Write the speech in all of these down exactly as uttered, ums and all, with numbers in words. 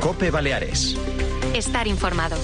COPE Baleares. Estar informado.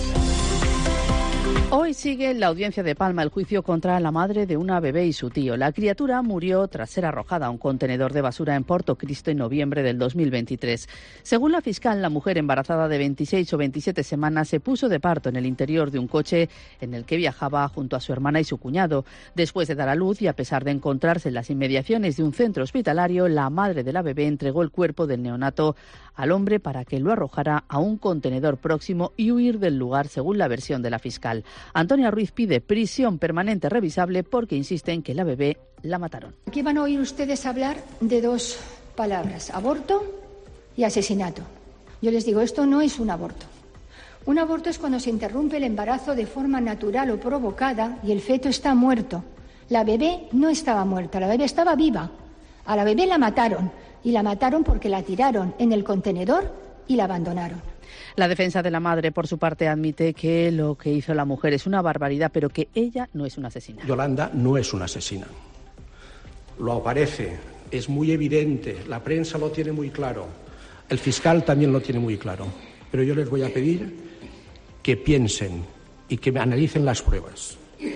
Hoy sigue en la audiencia de Palma el juicio contra la madre de una bebé y su tío. La criatura murió tras ser arrojada a un contenedor de basura en Portocristo en noviembre del dos mil veintitrés. Según la fiscal, la mujer embarazada de veintiséis o veintisiete semanas se puso de parto en el interior de un coche en el que viajaba junto a su hermana y su cuñado. Después de dar a luz y a pesar de encontrarse en las inmediaciones de un centro hospitalario, la madre de la bebé entregó el cuerpo del neonato al hombre para que lo arrojara a un contenedor próximo y huir del lugar, según la versión de la fiscal. Antonia Ruiz pide prisión permanente revisable porque insiste en que la bebé la mataron. Aquí van a oír ustedes hablar de dos palabras, aborto y asesinato. Yo les digo, esto no es un aborto. Un aborto es cuando se interrumpe el embarazo de forma natural o provocada y el feto está muerto. La bebé no estaba muerta, la bebé estaba viva. A la bebé la mataron y la mataron porque la tiraron en el contenedor y la abandonaron. La defensa de la madre, por su parte, admite que lo que hizo la mujer es una barbaridad, pero que ella no es una asesina. Yolanda no es una asesina. Lo aparece, es muy evidente, la prensa lo tiene muy claro, el fiscal también lo tiene muy claro. Pero yo les voy a pedir que piensen y que analicen las pruebas.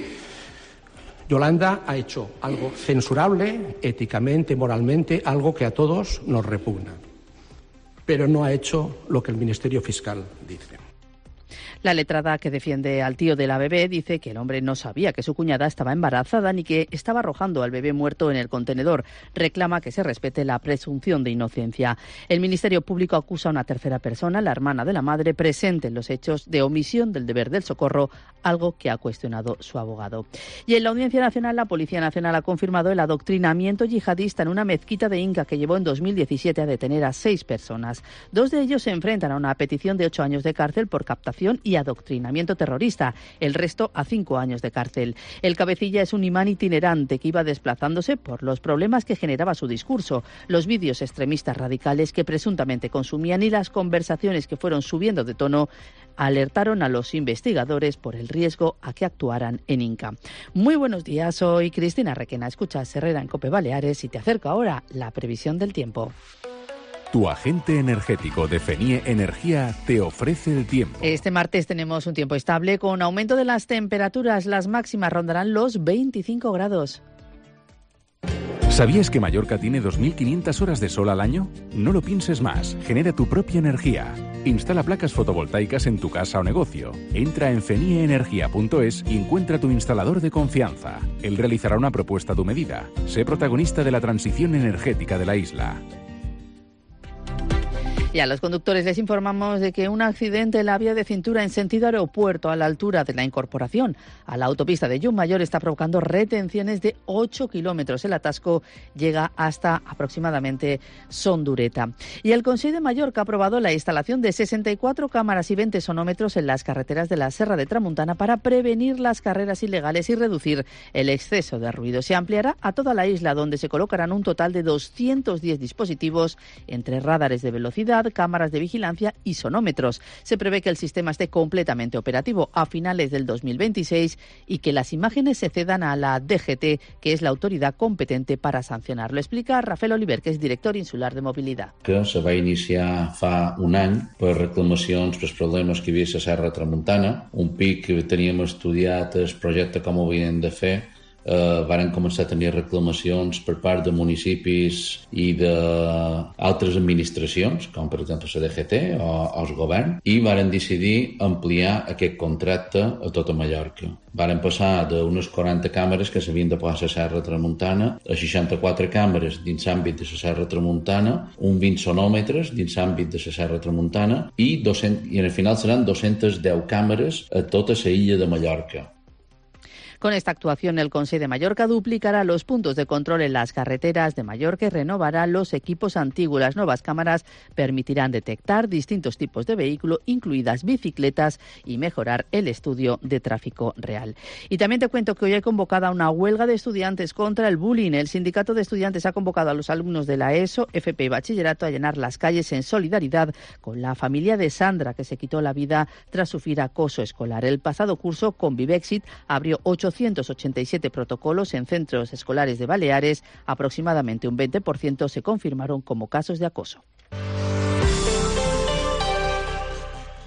Yolanda ha hecho algo censurable, éticamente, moralmente, algo que a todos nos repugna. Pero no ha hecho lo que el Ministerio Fiscal dice. La letrada que defiende al tío de la bebé dice que el hombre no sabía que su cuñada estaba embarazada ni que estaba arrojando al bebé muerto en el contenedor. Reclama que se respete la presunción de inocencia. El Ministerio Público acusa a una tercera persona, la hermana de la madre, presente en los hechos de omisión del deber del socorro, algo que ha cuestionado su abogado. Y en la Audiencia Nacional, la Policía Nacional ha confirmado el adoctrinamiento yihadista en una mezquita de Inca que llevó en dos mil diecisiete a detener a seis personas. Dos de ellos se enfrentan a una petición de ocho años de cárcel por captación y adoctrinamiento terrorista, el resto a cinco años de cárcel. El cabecilla es un imán itinerante que iba desplazándose por los problemas que generaba su discurso, los vídeos extremistas radicales que presuntamente consumían y las conversaciones que fueron subiendo de tono alertaron a los investigadores por el riesgo a que actuaran en Inca. Muy buenos días, soy Cristina Requena, escuchas Herrera en COPE Baleares y te acerco ahora la previsión del tiempo. Tu agente energético de Fenie Energía te ofrece el tiempo. Este martes tenemos un tiempo estable con aumento de las temperaturas. Las máximas rondarán los veinticinco grados. ¿Sabías que Mallorca tiene dos mil quinientas horas de sol al año? No lo pienses más. Genera tu propia energía. Instala placas fotovoltaicas en tu casa o negocio. Entra en fenie energía punto es y encuentra tu instalador de confianza. Él realizará una propuesta a tu medida. Sé protagonista de la transición energética de la isla. Y a los conductores les informamos de que un accidente en la vía de cintura en sentido aeropuerto a la altura de la incorporación a la autopista de Llucmayor está provocando retenciones de ocho kilómetros. El atasco llega hasta aproximadamente Sondureta. Y el Consejo de Mallorca ha aprobado la instalación de sesenta y cuatro cámaras y veinte sonómetros en las carreteras de la Serra de Tramuntana para prevenir las carreras ilegales y reducir el exceso de ruido. Se ampliará a toda la isla, donde se colocarán un total de doscientos diez dispositivos entre radares de velocidad, cámaras de vigilancia y sonómetros. Se prevé que el sistema esté completamente operativo a finales del dos mil veintiséis y que las imágenes se cedan a la D G T, que es la autoridad competente para sancionar. Lo explica Rafael Oliver, que es director insular de mobilitat. Que se va iniciar fa un any per reclamacions pels problemes que hi havia a la Serra Tramuntana, un pic que teníem estudiat el projecte com ho havien de fer. Uh, varen començar a tenir reclamacions per part de municipis i d'altres administracions, com per exemple la D G T o, o el govern, i varen decidir ampliar aquest contracte a tota Mallorca. Varen passar d'unes quaranta càmeres que s'havien de posar a la Serra Tramuntana a seixanta-quatre càmeres dins l'àmbit de la Serra Tramuntana, un vint sonòmetres dins l'àmbit de la Serra Tramuntana i, doscientos, i al final seran doscientas deu càmeres a tota la illa de Mallorca. Con esta actuación, el Consejo de Mallorca duplicará los puntos de control en las carreteras de Mallorca y renovará los equipos antiguos. Las nuevas cámaras permitirán detectar distintos tipos de vehículos, incluidas bicicletas, y mejorar el estudio de tráfico real. Y también te cuento que hoy hay convocada una huelga de estudiantes contra el bullying. El sindicato de estudiantes ha convocado a los alumnos de la ESO, F P y Bachillerato a llenar las calles en solidaridad con la familia de Sandra, que se quitó la vida tras sufrir acoso escolar. El pasado curso, Convivexit abrió ochocientos ochenta y siete protocolos en centros escolares de Baleares. Aproximadamente un veinte por ciento se confirmaron como casos de acoso.